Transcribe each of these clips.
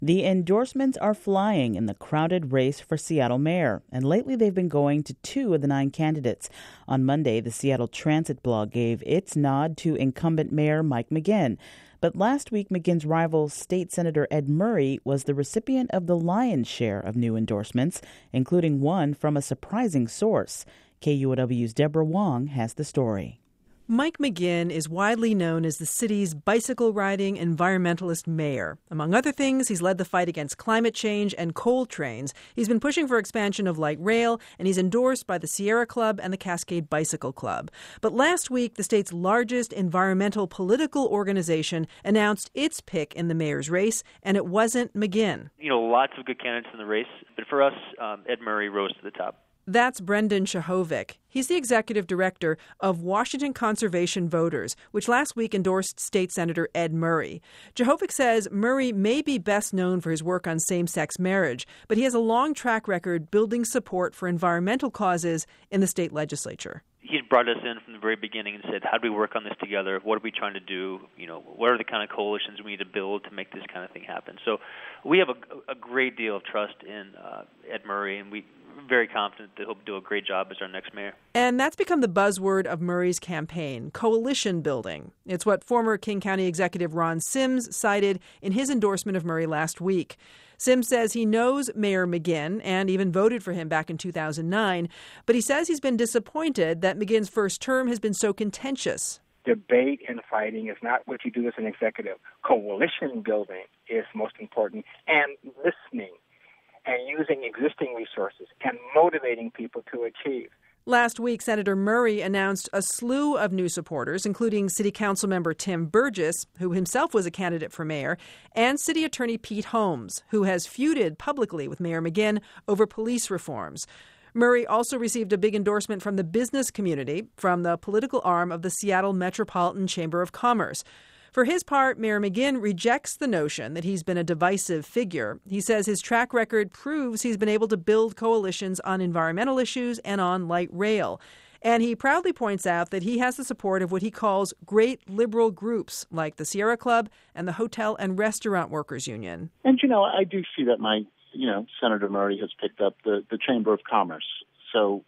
The endorsements are flying in the crowded race for Seattle mayor, and lately they've been going to 2 of the 9 candidates. On Monday, the Seattle Transit blog gave its nod to incumbent Mayor Mike McGinn. But last week, McGinn's rival, State Senator Ed Murray, was the recipient of the lion's share of new endorsements, including one from a surprising source. KUOW's Deborah Wong has the story. Mike McGinn is widely known as the city's bicycle-riding environmentalist mayor. Among other things, he's led the fight against climate change and coal trains. He's been pushing for expansion of light rail, and he's endorsed by the Sierra Club and the Cascade Bicycle Club. But last week, the state's largest environmental political organization announced its pick in the mayor's race, and it wasn't McGinn. Lots of good candidates in the race, but for us, Ed Murray rose to the top. That's Brendan Shahovic. He's the executive director of Washington Conservation Voters, which last week endorsed State Senator Ed Murray. Shahovic says Murray may be best known for his work on same-sex marriage, but he has a long track record building support for environmental causes in the state legislature. He's brought us in from the very beginning and said, how do we work on this together? What are we trying to do? What are the kind of coalitions we need to build to make this kind of thing happen? So we have a great deal of trust in Ed Murray, and we're very confident that he'll do a great job as our next mayor. And that's become the buzzword of Murray's campaign, coalition building. It's what former King County Executive Ron Sims cited in his endorsement of Murray last week. Sims says he knows Mayor McGinn and even voted for him back in 2009, but he says he's been disappointed that McGinn's first term has been so contentious. Debate and fighting is not what you do as an executive. Coalition building is most important, and listening and using existing resources and motivating people to achieve. Last week, Senator Murray announced a slew of new supporters, including City Council member Tim Burgess, who himself was a candidate for mayor, and City Attorney Pete Holmes, who has feuded publicly with Mayor McGinn over police reforms. Murray also received a big endorsement from the business community, from the political arm of the Seattle Metropolitan Chamber of Commerce. For his part, Mayor McGinn rejects the notion that he's been a divisive figure. He says his track record proves he's been able to build coalitions on environmental issues and on light rail. And he proudly points out that he has the support of what he calls great liberal groups like the Sierra Club and the Hotel and Restaurant Workers Union. And, I do see that Senator Murray has picked up the Chamber of Commerce. So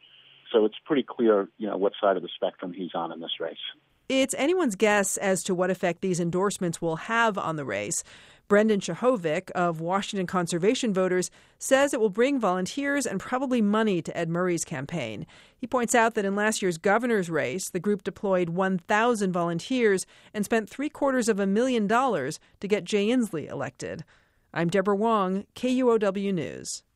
it's pretty clear, what side of the spectrum he's on in this race. It's anyone's guess as to what effect these endorsements will have on the race. Brendan Shahovic of Washington Conservation Voters says it will bring volunteers and probably money to Ed Murray's campaign. He points out that in last year's governor's race, the group deployed 1,000 volunteers and spent $750,000 to get Jay Inslee elected. I'm Deborah Wong, KUOW News.